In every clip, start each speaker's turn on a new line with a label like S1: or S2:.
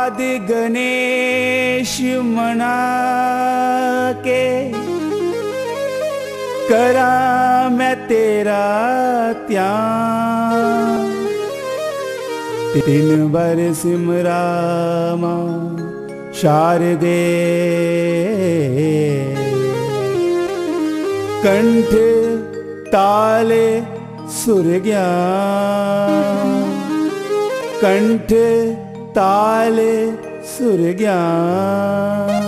S1: आदि गणेश मना के करा मैं तेरा त्याग। तीन बार सिमरामा शारदे कंठ ताले सुर ज्ञान, कंठ ताले सुर ज्ञान।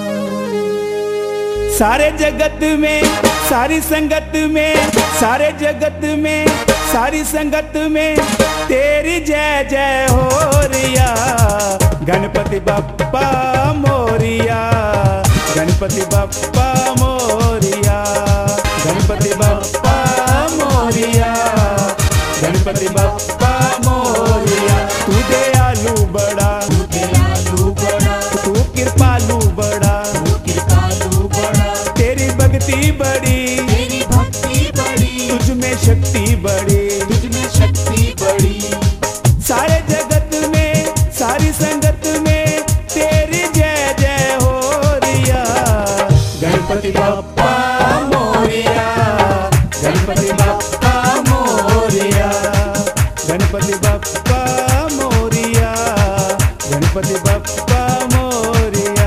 S1: सारे जगत में सारी संगत में, सारे जगत में सारी संगत में तेरी जय जय हो रिया। गणपति बप्पा मोरिया, गणपति बप्पा मोरिया, गणपति बप्पा मोरिया, गणपति बप्पा मोरिया। तू दयालु बड़ा, तू दयालु बड़ा, तू कृपालु बड़ा, तू कृपालु बड़ा। तेरी भक्ति बड़ी, तेरी भक्ति बड़ी, तुझ में शक्ति बड़ी, तुझ में शक्ति बड़ी। सारे जगत में सारी संगत में तेरी जय जय हो रिया। गणपति बप्पा मोरिया, गणपति बप्पा मोरिया, गणपति बप्पा मोरिया, गणपति बप्पा मोरिया।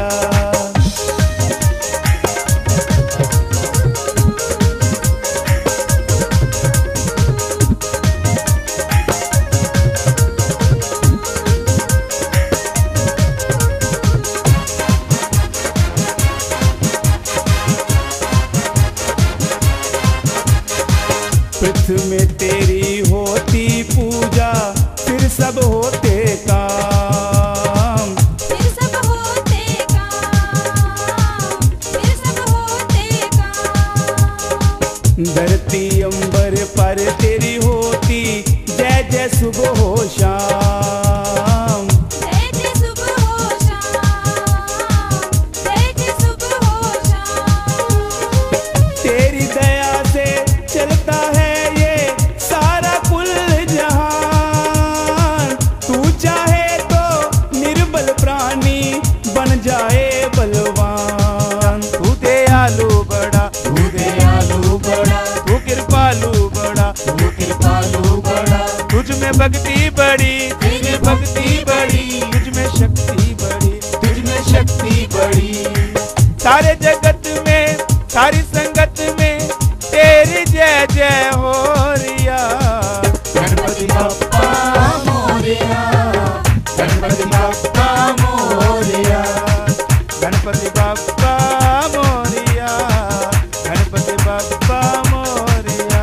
S1: पृथ्वी में तेरी होती पूजा, फिर सब होते काम,
S2: फिर सब होते काम, फिर सब होते काम।
S1: धरती अंबर पर तेरी होती जय जय सुबह हो शाम,
S2: जय जय सुबह हो शाम, जय जय सुबह हो शाम।
S1: तेरी दया से चलता है ये सारा कुल जहान। तू चाहे तो निर्बल प्राणी बन जाए बलवान। तू दयालु बड़ा, तू दयालु बड़ा, तू कृपालु बड़ा, तू कृपालु बड़ा। तुझ में भक्ति बड़ी, तुझ में भक्ति बड़ी, तुझ में शक्ति बड़ी, तुझ में शक्ति बड़ी। सारे जगत में सारी संगत में तेरी जय जय हो रिया। गणपति बप्पा मोरिया, गणपति बप्पा मोरिया, गणपति बप्पा मोरिया, गणपति बप्पा मोरिया।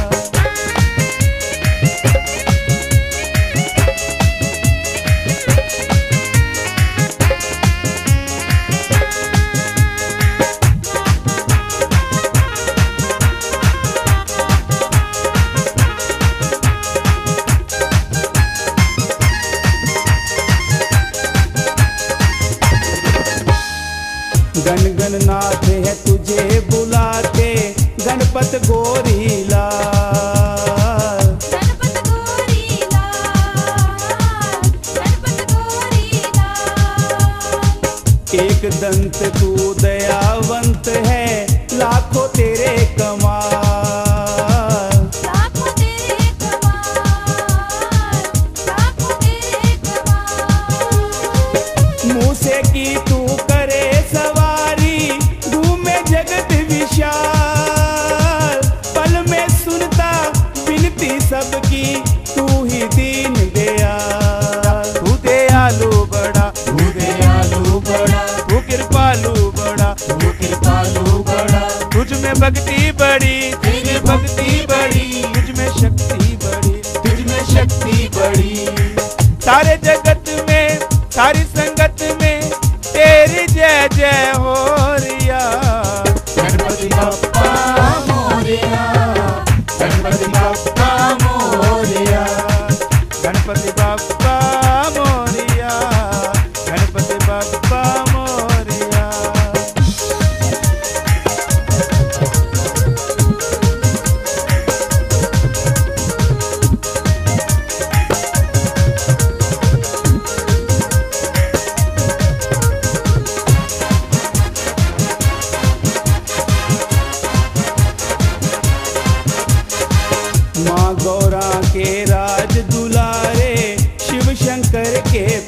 S1: गण गणनाथ है तुझे बुलाते, गणपत गोरी लाल,
S2: गणपत गोरी लाल, गणपत गोरी लाल।
S1: एक दंत तू दयावंत है, लाखों तेरे कमाल,
S2: लाखों तेरे कमाल, लाखों तेरे कमाल।
S1: मूसे की तू करे सवारी, घूमे जगत विशाल। पल में सुनता विनती सबकी, तू ही दीन दयाल। तू दयालु बड़ा, तू दयालु बड़ा, तू कृपालु बड़ा, तू कृपालु बड़ा। तुझ में भक्ति बड़ी, तुझ में भक्ति बड़ी, तुझ में शक्ति बड़ी, तुझ में शक्ति बड़ी। सारे जगत में सारी संगत में तेरी जय जय हो रिया। गणपति बप्पा मोरिया, गणपति बप्पा मोरिया, गणपति बप्पा मोरिया, गणपति बप्पा मोरिया।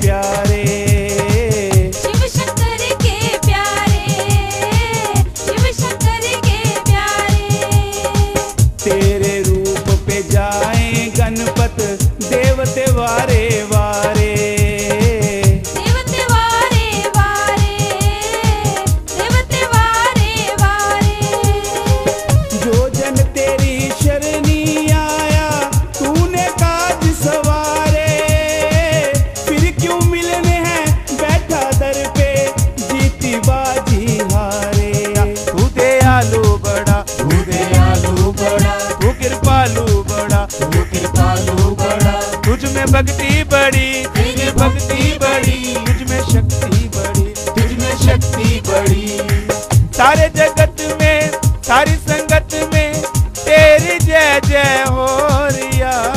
S1: प्यारे,
S2: शिव शंकर के प्यारे, शिव शंकर के प्यारे।
S1: तेरे रूप पे जाए गणपत देवते वारे वारे,
S2: देवते वारे वारे, देवते वारे वारे।
S1: जो जन तेरी शरणी आया तूने काज सवारे, फिर क्यों मिलने हैं बैठा दर पे जीती बाजी हारे। तू दयालु बड़ा, तू दयालु बड़ा, तू कृपालु बड़ा, तू कृपालु बड़ा। तुझ में भक्ति बड़ी, तेरी भक्ति बड़ी, तुझ में शक्ति बड़ी, तुझ में शक्ति बड़ी। सारे जगत में सारी संगत में तेरी जय जय हो रिया।